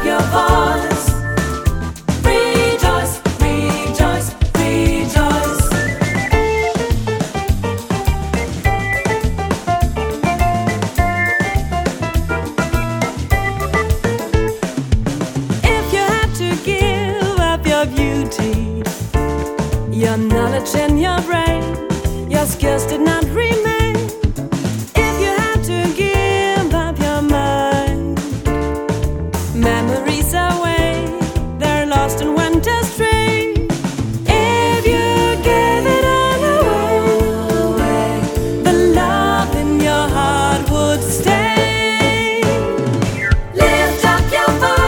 your voice. Rejoice, rejoice, rejoice. If you had to give up your beauty, your knowledge and your brain, your skills did not remain. If you had to give up your mind, memories are